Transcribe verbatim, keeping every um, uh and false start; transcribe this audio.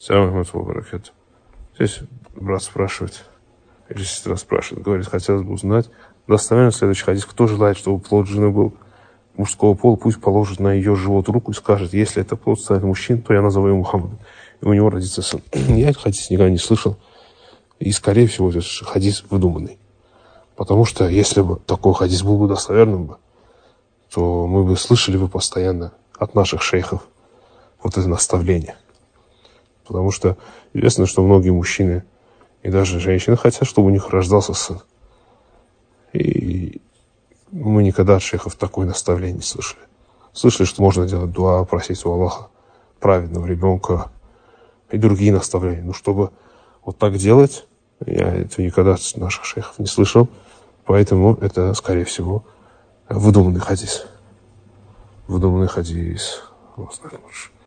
Салам алейкум. Здесь брат спрашивает, или сестра спрашивает, говорит, хотелось бы узнать, достоверно следующий хадис, кто желает, чтобы плод жены был мужского пола, пусть положит на ее живот руку и скажет, если это плод станет мужчин, то я назову его Мухаммадом, и у него родится сын. Я этот хадис никогда не слышал, и, скорее всего, этот хадис выдуманный. Потому что, если бы такой хадис был бы достоверным, бы, то мы бы слышали бы постоянно от наших шейхов вот это наставление. Потому что известно, что многие мужчины и даже женщины хотят, чтобы у них рождался сын. И мы никогда от шейхов такое наставление не слышали. Слышали, что можно делать дуа, просить у Аллаха праведного ребенка и другие наставления. Но чтобы вот так делать, я это никогда от наших шейхов не слышал. Поэтому это, скорее всего, выдуманный хадис. Выдуманный хадис.